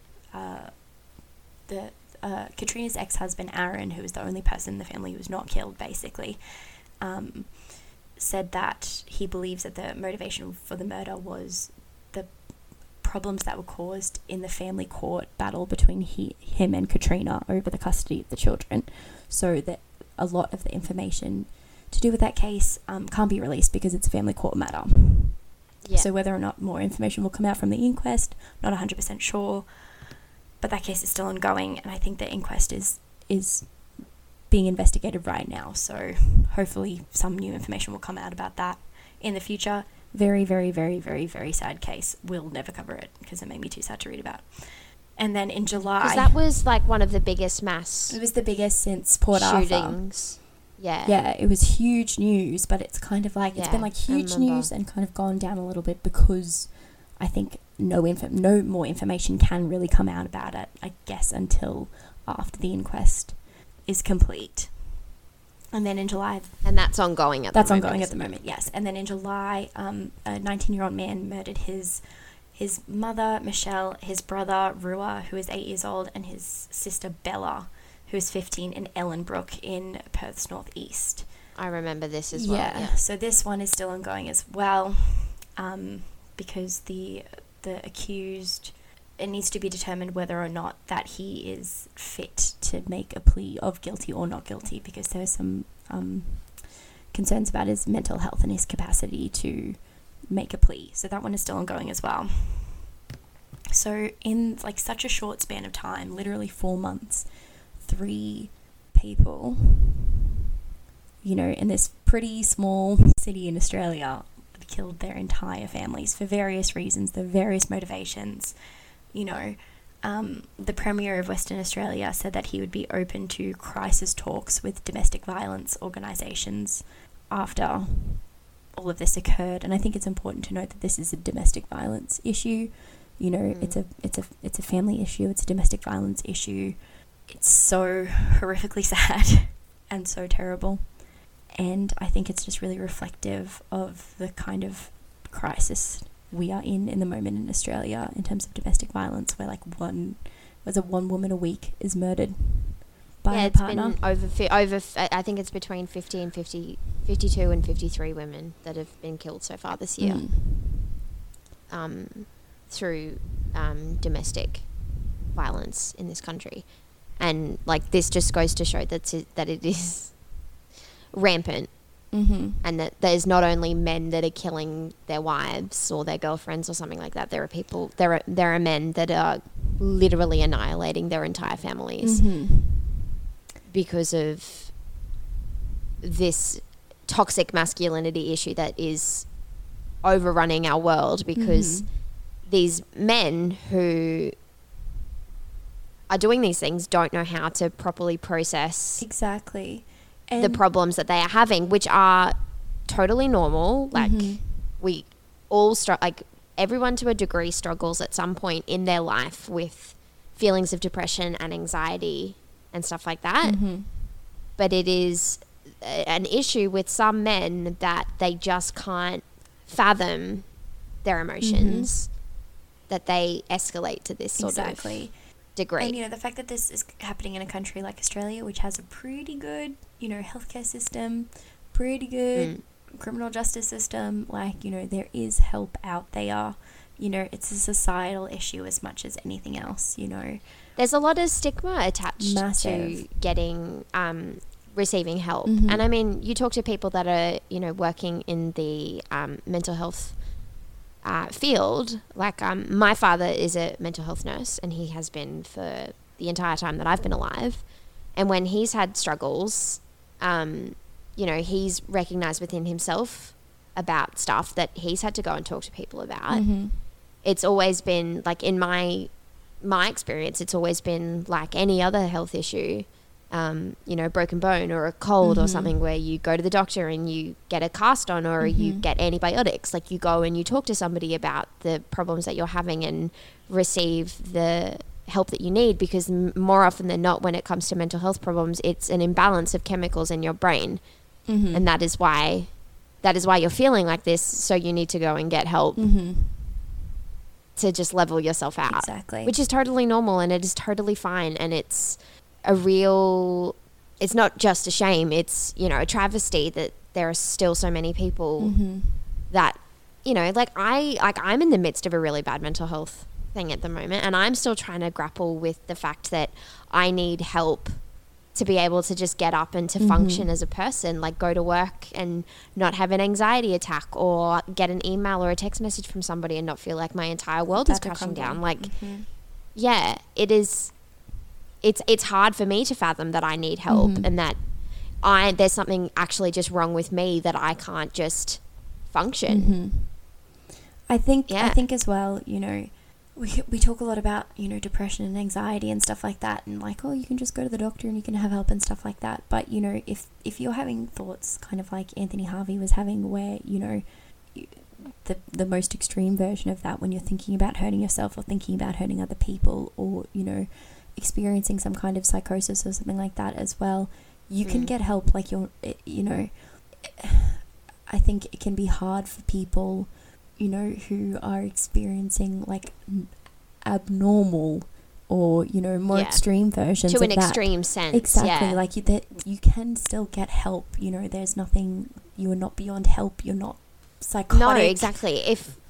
Katrina's ex-husband Aaron, who was the only person in the family who was not killed, basically, said that he believes that the motivation for the murder was the problems that were caused in the family court battle between him and Katrina over the custody of the children. So that a lot of the information to do with that case can't be released because it's a family court matter. Yeah. So whether or not more information will come out from the inquest, not 100% sure, but that case is still ongoing, and I think the inquest is being investigated right now, so hopefully some new information will come out about that in the future. Very, very, very, very, very sad case. We'll never cover it because it made me too sad to read about. And then in July... Because that was one of the biggest mass... It was the biggest since Port shootings. Arthur. Yeah. Yeah, it was huge news, but it's kind of it's been huge news and kind of gone down a little bit because I think no more information can really come out about it, I guess, until after the inquest is complete. And then in July... And that's ongoing at the moment. That's ongoing at the moment, yes. And then in July, a 19-year-old man murdered his mother, Michelle, his brother, Rua, who is 8 years old, and his sister, Bella, who is 15, in Ellenbrook in Perth's northeast. I remember this as well. Yeah, so this one is still ongoing as well, because the accused... It needs to be determined whether or not that he is fit to make a plea of guilty or not guilty, because there are some concerns about his mental health and his capacity to make a plea. So that one is still ongoing as well. So in such a short span of time, literally 4 months, 3 people, in this pretty small city in Australia, killed their entire families for various reasons, the various motivations. the Premier of Western Australia said that he would be open to crisis talks with domestic violence organisations after all of this occurred. And I think it's important to note that this is a domestic violence issue. You know, it's a family issue. It's a domestic violence issue. It's so horrifically sad and so terrible. And I think it's just really reflective of the kind of crisis we are in the moment in Australia in terms of domestic violence, where like one woman a week is murdered by a partner. It's been over I think it's between 50 and 52 and 53 women that have been killed so far this year through domestic violence in this country. And like this just goes to show that it is rampant. Mm-hmm. And that there's not only men that are killing their wives or their girlfriends or something like that. There are men that are literally annihilating their entire families because of this toxic masculinity issue that is overrunning our world, because these men who are doing these things don't know how to properly process exactly the problems that they are having, which are totally normal. Like we all like everyone to a degree struggles at some point in their life with feelings of depression and anxiety and stuff like that. But it is an issue with some men that they just can't fathom their emotions, that they escalate to this sort of degree. And, you know, the fact that this is happening in a country like Australia, which has a pretty good, you know, healthcare system, pretty good criminal justice system, like, you know, there is help out there. You know, it's a societal issue as much as anything else, you know. There's a lot of stigma attached to getting, receiving help. And I mean, you talk to people that are, you know, working in the mental health field. Like my father is a mental health nurse, and he has been for the entire time that I've been alive. And when he's had struggles, you know, he's recognized within himself about stuff that he's had to go and talk to people about. It's always been like, in my experience, it's always been like any other health issue, you know, broken bone or a cold or something, where you go to the doctor and you get a cast on, or you get antibiotics. Like, you go and you talk to somebody about the problems that you're having and receive the help that you need, because more often than not, when it comes to mental health problems, it's an imbalance of chemicals in your brain. And that is why you're feeling like this. So you need to go and get help to just level yourself out. Exactly. Which is totally normal, and it is totally fine. And it's it's not just a shame, it's, you know, a travesty that there are still so many people that, you know, I'm in the midst of a really bad mental health thing at the moment, and I'm still trying to grapple with the fact that I need help to be able to just get up and to function as a person, like go to work and not have an anxiety attack, or get an email or a text message from somebody and not feel like my entire world is crashing down. Like, yeah, it is. It's hard for me to fathom that I need help, and that there's something actually just wrong with me, that I can't just function. I think as well, you know, we talk a lot about, you know, depression and anxiety and stuff like that, and like, oh, you can just go to the doctor and you can have help and stuff like that. But, you know, if you're having thoughts kind of like Anthony Harvey was having, where, you know, the most extreme version of that, when you're thinking about hurting yourself or thinking about hurting other people, or, you know, experiencing some kind of psychosis or something like that as well, you can get help. Like, you know, I think it can be hard for people, you know, who are experiencing like abnormal or, you know, more extreme versions to of an that. extreme sense. Exactly. Like, you can still get help. You know, there's nothing, you are not beyond help. You're not psychotic. No, exactly.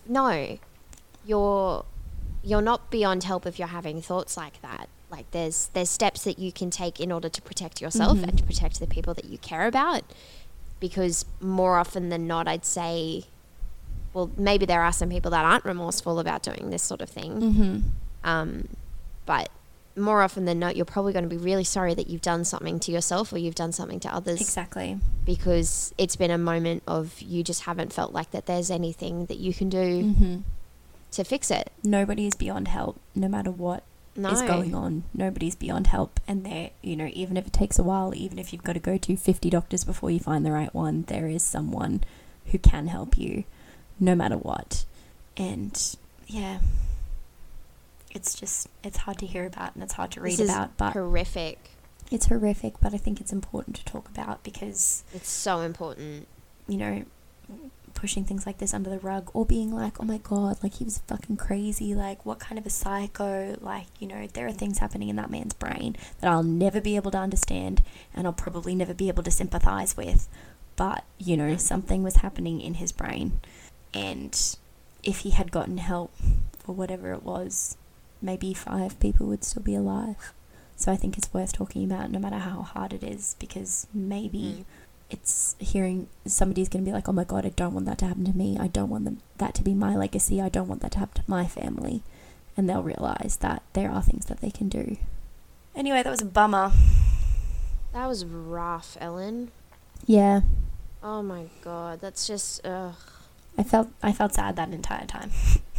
You're not beyond help if you're having thoughts like that. Like, there's steps that you can take in order to protect yourself and to protect the people that you care about. Because more often than not, I'd say, well, maybe there are some people that aren't remorseful about doing this sort of thing. But more often than not, you're probably going to be really sorry that you've done something to yourself or you've done something to others. Exactly. Because it's been a moment of, you just haven't felt like that there's anything that you can do to fix it. Nobody is beyond help, no matter what is going on. Nobody's beyond help, and there, you know, even if it takes a while, even if you've got to go to 50 doctors before you find the right one, there is someone who can help you no matter what. And yeah, it's hard to hear about and it's hard to read about, but horrific. It's horrific, but I think it's important to talk about because it's so important. You know, pushing things like this under the rug or being like, oh my God, like he was fucking crazy, like what kind of a psycho, like, you know, there are things happening in that man's brain that I'll never be able to understand and I'll probably never be able to sympathize with, but, you know, something was happening in his brain, and if he had gotten help for whatever it was, maybe 5 people would still be alive. So I think it's worth talking about no matter how hard it is, because maybe it's hearing somebody's going to be like, oh my God, I don't want that to happen to me. I don't want that to be my legacy. I don't want that to happen to my family. And they'll realise that there are things that they can do. Anyway, that was a bummer. That was rough, Ellen. Yeah. Oh my God, that's just, ugh. I felt sad that entire time.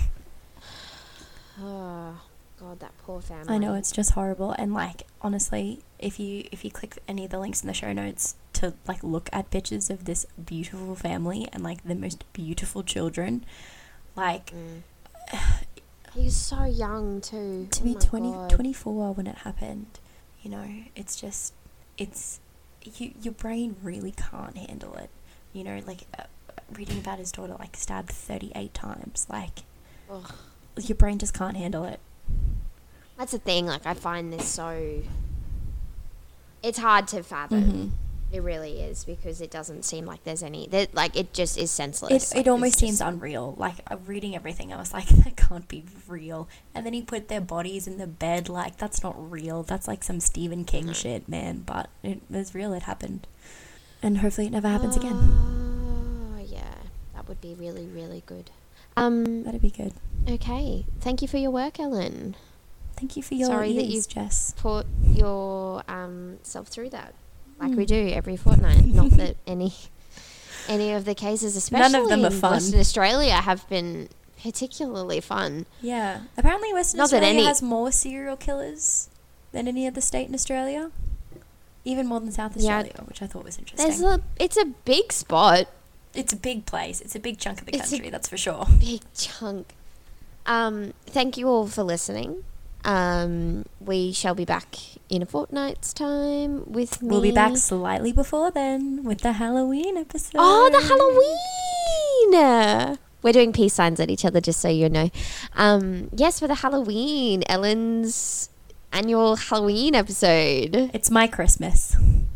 Oh God, that poor family. I know, it's just horrible. And like, honestly, if you click any of the links in the show notes to like look at pictures of this beautiful family and like the most beautiful children, like he's so young too. To be 24 when it happened, you know, it's just, it's your brain really can't handle it. You know, like reading about his daughter like stabbed 38 times, like ugh. Your brain just can't handle it. That's the thing, like I find this so, it's hard to fathom. Mm-hmm. It really is, because it doesn't seem like there's any, like it just is senseless. It almost seems unreal. Like reading everything, I was like, that can't be real. And then he put their bodies in the bed, like that's not real. That's like some Stephen King shit, man. But it was real. It happened, and hopefully it never happens again. Oh yeah, that would be really, really good. That'd be good. Okay, thank you for your work, Ellen. Thank you for your ears, Jess. Put your self through that, like we do every fortnight. Not that any of the cases, especially none of them are fun. Western Australia, have been particularly fun. Yeah, apparently Western Australia has more serial killers than any other state in Australia, even more than South Australia, which I thought was interesting. It's a big spot. It's a big place. It's a big chunk of the country, that's for sure. Big chunk. Thank you all for listening. We shall be back in a fortnight's time with me. We'll be back slightly before then with the Halloween episode. Oh, the Halloween! We're doing peace signs at each other, just so you know. Yes, for the Halloween, Ellen's annual Halloween episode. It's my Christmas.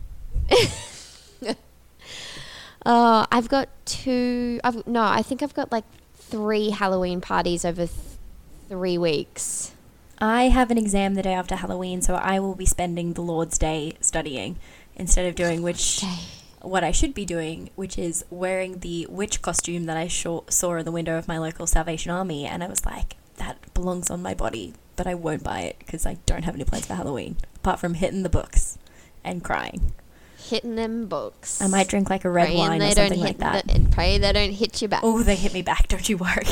I've got I think I've got like 3 Halloween parties over 3 weeks. I have an exam the day after Halloween, so I will be spending the Lord's Day studying instead of doing what I should be doing, which is wearing the witch costume that I saw in the window of my local Salvation Army, and I was like, that belongs on my body, but I won't buy it because I don't have any plans for Halloween, apart from hitting the books and crying. Hitting them books. I might drink like a red wine or something like that. Pray they don't hit you back. Oh, they hit me back, don't you worry.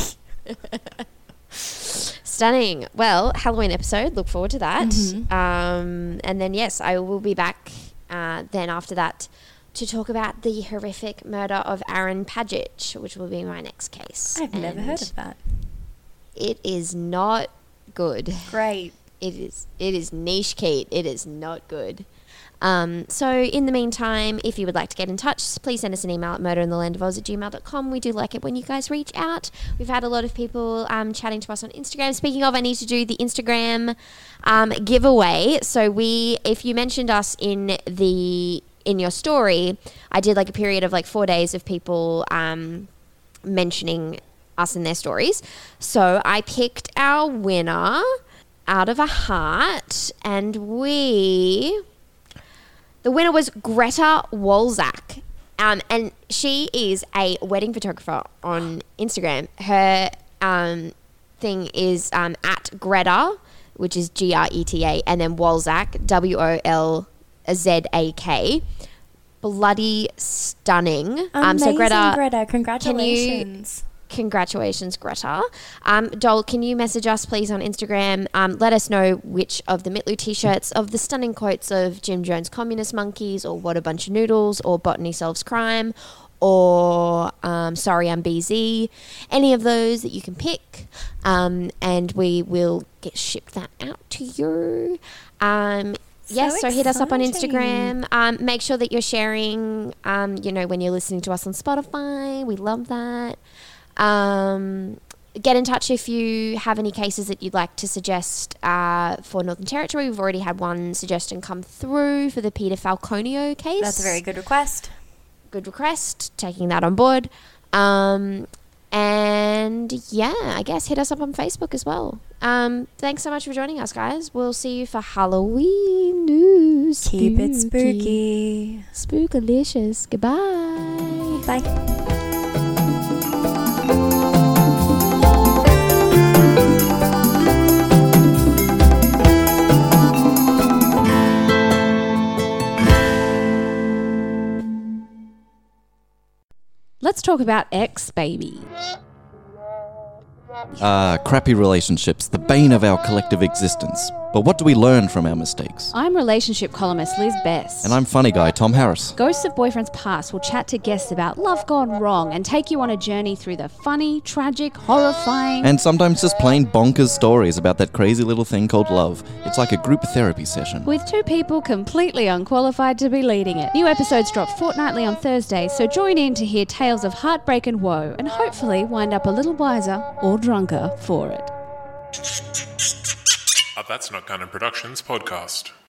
Stunning. Well, Halloween episode, look forward to that. Mm-hmm. And then, yes, I will be back then after that to talk about the horrific murder of Aaron Padgett, which will be my next case. I've never heard of that. It is not good. Great. It is niche, Kate. It is not good. So in the meantime, if you would like to get in touch, please send us an email at murderinthelandofoz@gmail.com. We do like it when you guys reach out. We've had a lot of people chatting to us on Instagram. Speaking of, I need to do the Instagram giveaway. So if you mentioned us in your story, I did like a period of like 4 days of people mentioning us in their stories. So I picked our winner out of a hat, and the winner was Greta Wolzak, and she is a wedding photographer on Instagram. Her thing is at Greta, which is Greta, and then Wolzak, Wolzak. Bloody stunning. Amazing, So Greta, Greta, congratulations. Congratulations, Greta. Dol, can you message us, please, on Instagram? Let us know which of the Mitlu t-shirts, of the stunning quotes of Jim Jones' Communist Monkeys, or What a Bunch of Noodles, or Botany Solves Crime, or Sorry I'm BZ, any of those that you can pick, and we will get shipped that out to you. So hit us up on Instagram. Make sure that you're sharing, when you're listening to us on Spotify. We love that. Get in touch if you have any cases that you'd like to suggest for Northern Territory. We've already had one suggestion come through for the Peter Falconio case. That's a very good request. Good request. Taking that on board. I guess hit us up on Facebook as well. Thanks so much for joining us, guys. We'll see you for Halloween news. Keep it spooky. Spookalicious. Goodbye. Bye. Let's talk about X, baby. Crappy relationships, the bane of our collective existence. But what do we learn from our mistakes? I'm relationship columnist Liz Best. And I'm funny guy Tom Harris. Ghosts of Boyfriends Past will chat to guests about love gone wrong and take you on a journey through the funny, tragic, horrifying... and sometimes just plain bonkers stories about that crazy little thing called love. It's like a group therapy session. with two people completely unqualified to be leading it. New episodes drop fortnightly on Thursdays, so join in to hear tales of heartbreak and woe, and hopefully wind up a little wiser or drunker for it. A That's Not Canon Productions podcast.